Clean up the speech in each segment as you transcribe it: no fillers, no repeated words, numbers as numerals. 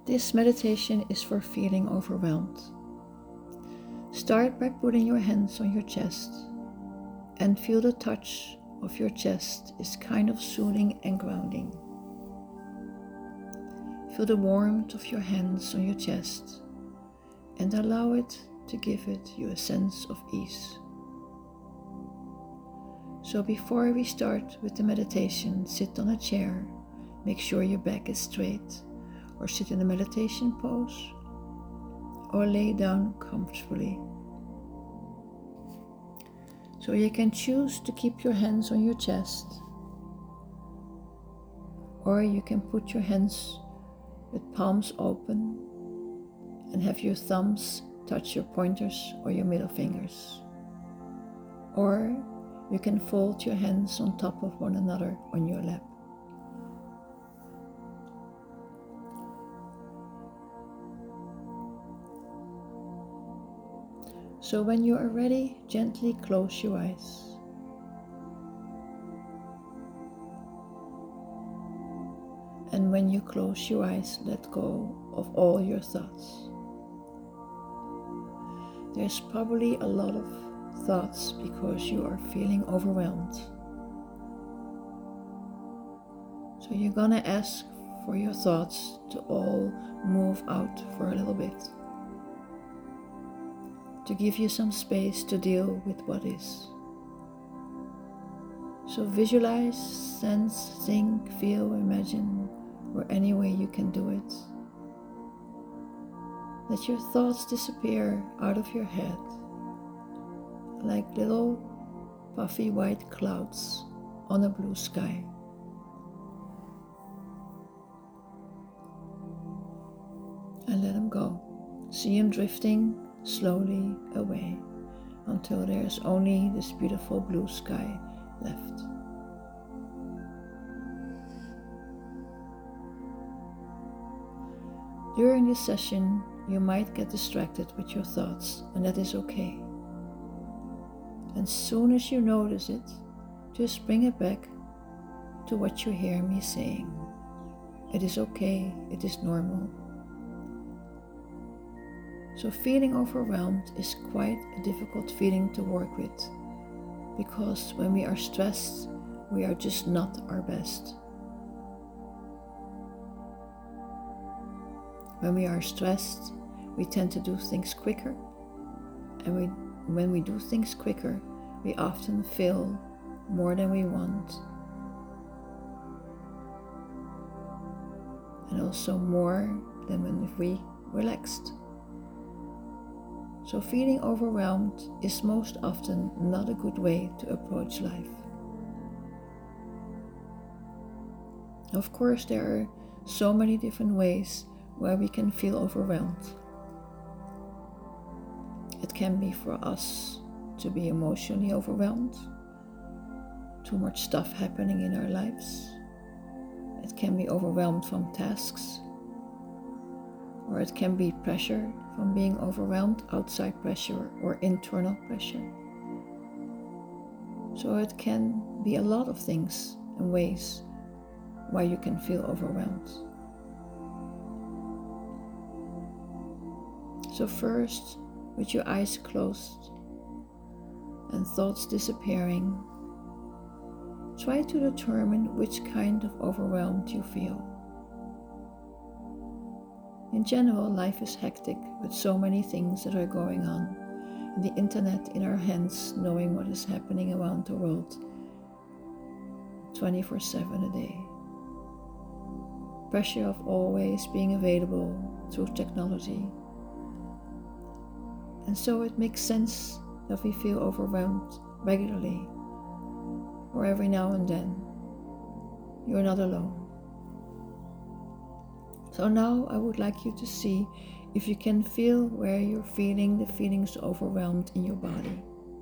This meditation is for feeling overwhelmed. Start by putting your hands on your chest and feel the touch of your chest is kind of soothing and grounding. Feel the warmth of your hands on your chest and allow it to give you a sense of ease. So before we start with the meditation, sit on a chair, make sure your back is straight, or sit in a meditation pose, or lay down comfortably. So you can choose to keep your hands on your chest, or you can put your hands with palms open and have your thumbs touch your pointers or your middle fingers. Or you can fold your hands on top of one another on your lap. So when you are ready, gently close your eyes. And when you close your eyes, let go of all your thoughts. There's probably a lot of thoughts because you are feeling overwhelmed. So you're gonna ask for your thoughts to all move out for a little bit, to give you some space to deal with what is. So visualize, sense, think, feel, imagine, or any way you can do it. Let your thoughts disappear out of your head like little puffy white clouds on a blue sky. And let them go. See them drifting slowly away until there's only this beautiful blue sky left. During this session, you might get distracted with your thoughts, and that is okay. And soon as you notice it, just bring it back to what you hear me saying. It is okay, it is normal. So feeling overwhelmed is quite a difficult feeling to work with, because when we are stressed, we are just not our best. When we are stressed, we tend to do things quicker, and when we do things quicker, we often feel more than we want, and also more than when we relaxed. So feeling overwhelmed is most often not a good way to approach life. Of course, there are so many different ways where we can feel overwhelmed. It can be for us to be emotionally overwhelmed, too much stuff happening in our lives. It can be overwhelmed from tasks, or it can be pressure from being overwhelmed, outside pressure or internal pressure. So it can be a lot of things and ways why you can feel overwhelmed. So first, with your eyes closed and thoughts disappearing, try to determine which kind of overwhelmed you feel. In general, life is hectic with so many things that are going on, and the internet in our hands, knowing what is happening around the world 24/7 a day. Pressure of always being available through technology. And so it makes sense that we feel overwhelmed regularly, or every now and then. You're not alone. So now I would like you to see if you can feel where you're feeling the feelings overwhelmed in your body.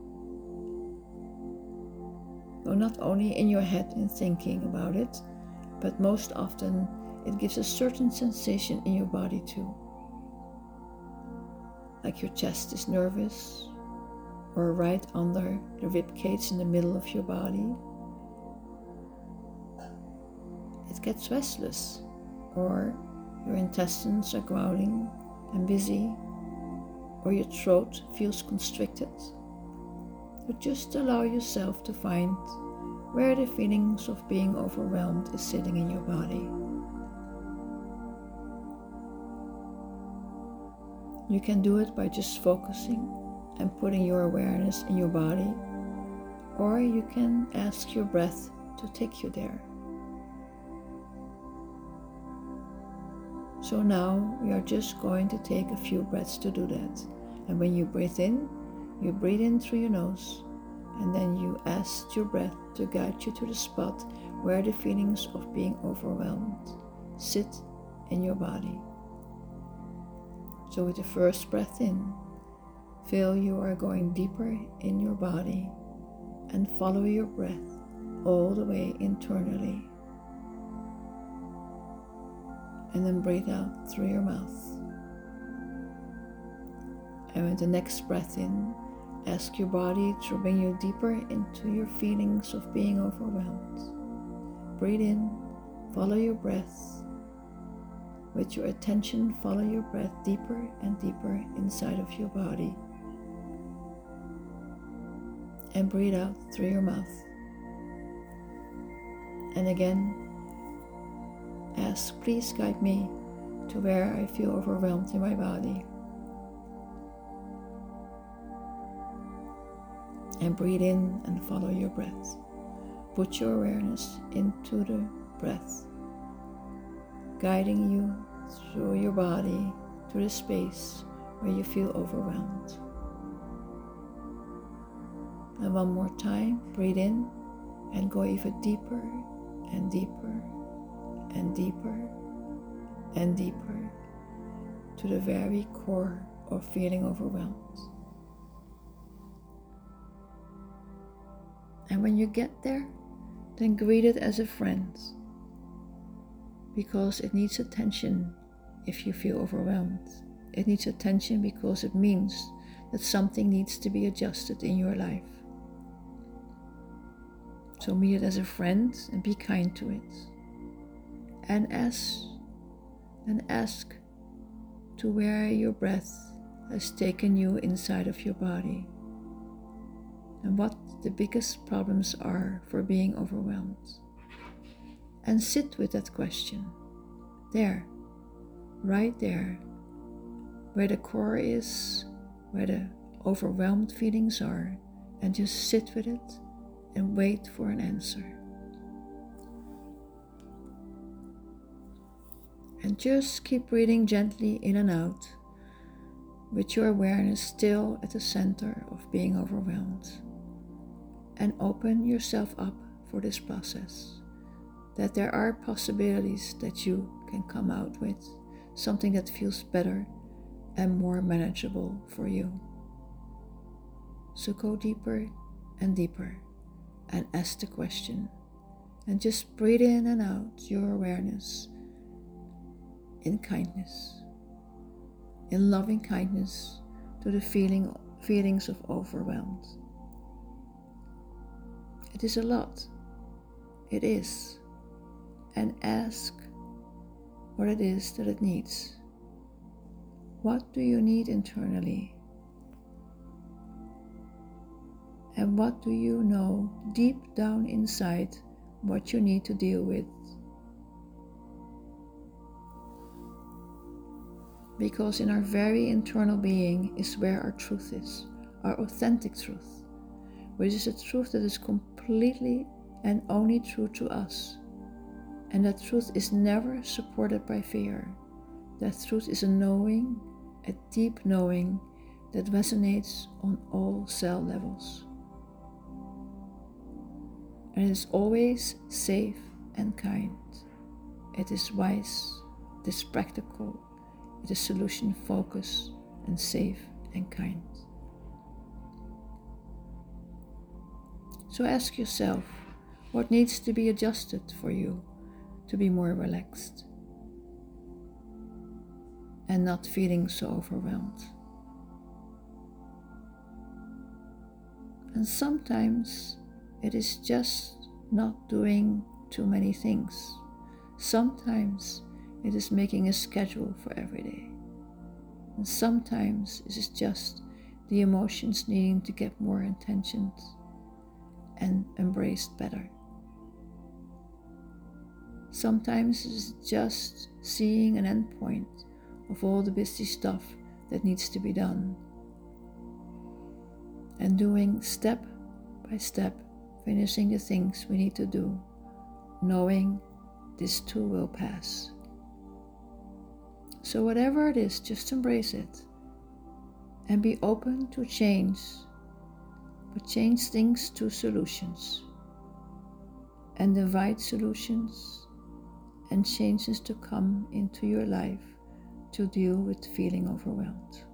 So not only in your head in thinking about it, but most often it gives a certain sensation in your body too. Like your chest is nervous, or right under the rib cage in the middle of your body. It gets restless, or your intestines are growling and busy, or your throat feels constricted, but just allow yourself to find where the feelings of being overwhelmed is sitting in your body. You can do it by just focusing and putting your awareness in your body, or you can ask your breath to take you there. So now we are just going to take a few breaths to do that. And when you breathe in through your nose, and then you ask your breath to guide you to the spot where the feelings of being overwhelmed sit in your body. So with the first breath in, feel you are going deeper in your body and follow your breath all the way internally. And then breathe out through your mouth. And with the next breath in, ask your body to bring you deeper into your feelings of being overwhelmed. Breathe in, follow your breath. With your attention, follow your breath deeper and deeper inside of your body. And breathe out through your mouth. And again, ask, please guide me to where I feel overwhelmed in my body. And breathe in and follow your breath. Put your awareness into the breath, guiding you through your body to the space where you feel overwhelmed. And one more time, breathe in and go even deeper and deeper and deeper and deeper to the very core of feeling overwhelmed. And when you get there, then greet it as a friend, because it needs attention if you feel overwhelmed. It needs attention because it means that something needs to be adjusted in your life. So meet it as a friend and be kind to it. And ask to where your breath has taken you inside of your body, and what the biggest problems are for being overwhelmed. And sit with that question, there, right there, where the core is, where the overwhelmed feelings are, and just sit with it and wait for an answer. And just keep breathing gently in and out, with your awareness still at the center of being overwhelmed. And open yourself up for this process, that there are possibilities that you can come out with, something that feels better and more manageable for you. So go deeper and deeper and ask the question, and just breathe in and out your awareness in kindness, in loving kindness to the feelings of overwhelmed. It is a lot. It is. And ask what it is that it needs. What do you need internally? And what do you know deep down inside what you need to deal with? Because in our very internal being is where our truth is, our authentic truth, which is a truth that is completely and only true to us. And that truth is never supported by fear. That truth is a knowing, a deep knowing that resonates on all cell levels. And it is always safe and kind. It is wise, it is practical, it is solution focused and safe and kind. So ask yourself, what needs to be adjusted for you to be more relaxed and not feeling so overwhelmed? And sometimes it is just not doing too many things. Sometimes it is making a schedule for every day. And sometimes it is just the emotions needing to get more attention and embraced better. Sometimes it is just seeing an endpoint of all the busy stuff that needs to be done, and doing step by step, finishing the things we need to do, knowing this too will pass. So whatever it is, just embrace it and be open to change, but change things to solutions and invite solutions and changes to come into your life to deal with feeling overwhelmed.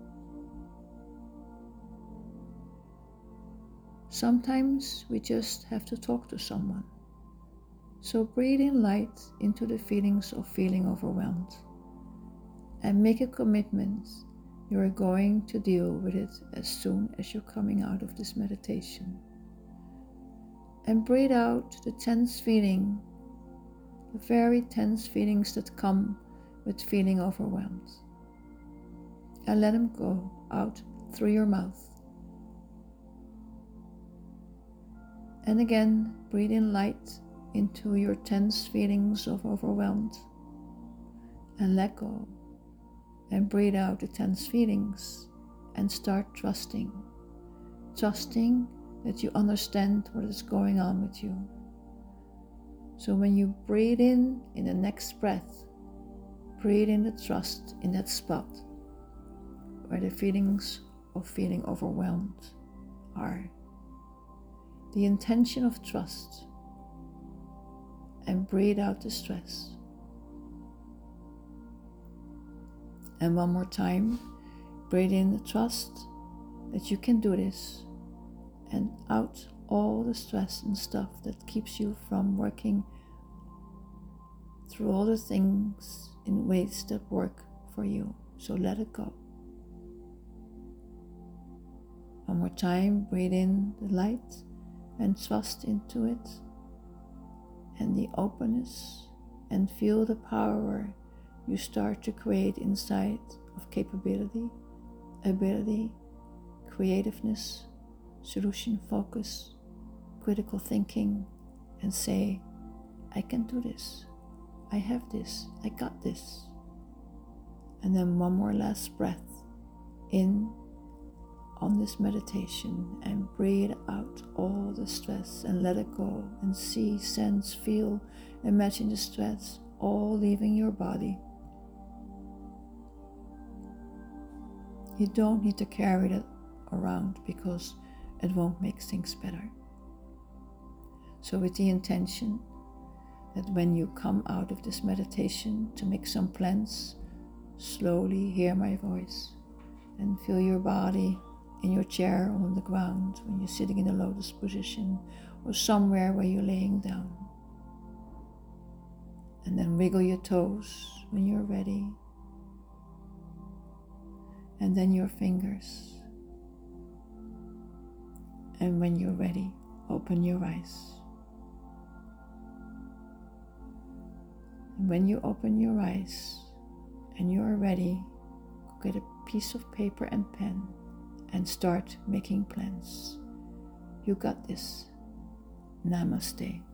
Sometimes we just have to talk to someone. So breathe in light into the feelings of feeling overwhelmed and make a commitment you are going to deal with it as soon as you're coming out of this meditation. And breathe out the tense feeling, the very tense feelings that come with feeling overwhelmed. And let them go out through your mouth. And again, breathe in light into your tense feelings of overwhelmed. And let go. And breathe out the tense feelings and start trusting. Trusting that you understand what is going on with you. So when you breathe in the next breath, breathe in the trust in that spot where the feelings of feeling overwhelmed are. The intention of trust, and breathe out the stress. And one more time, breathe in the trust that you can do this, and out all the stress and stuff that keeps you from working through all the things in ways that work for you. So let it go. One more time, breathe in the light and trust into it and the openness, and feel the power you start to create inside of capability, ability, creativeness, solution focus, critical thinking, and say, I can do this, I have this, I got this. And then one more last breath in on this meditation, and breathe out all the stress and let it go, and see, sense, feel, imagine the stress all leaving your body. You don't need to carry that around because it won't make things better. So with the intention that when you come out of this meditation to make some plans, slowly hear my voice and feel your body in your chair or on the ground when you're sitting in a lotus position, or somewhere where you're laying down. And then wiggle your toes when you're ready. And then your fingers. And when you're ready, open your eyes. And when you open your eyes and you are ready, get a piece of paper and pen and start making plans. You got this. Namaste.